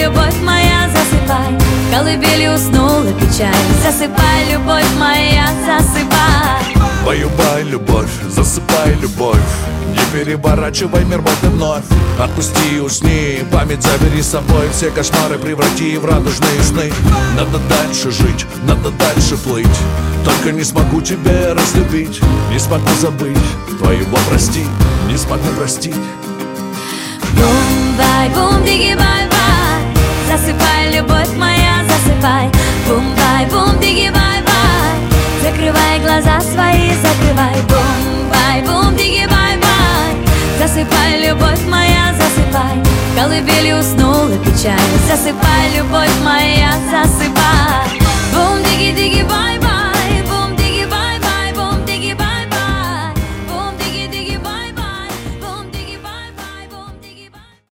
любовь моя, засыпай. В колыбели уснула печаль. Засыпай, любовь моя, засыпай. Баю-бай, любовь, засыпай, любовь. Не переворачивай мир вот и вновь. Отпусти, усни, память забери с собой. Все кошмары преврати в радужные сны. Надо дальше жить, надо дальше плыть. Только не смогу тебя разлюбить, не смогу забыть твоего прости, не смогу простить. Бум-бай, бум, диги, бай-бай. Засыпай, любовь моя, засыпай. Бум-бай, бум, диги, бай-бай. Закрывай глаза свои, закрывай. Бум-бай, бум, диги, бай-бай. Засыпай, любовь моя, засыпай. В колыбели уснула печаль. Засыпай,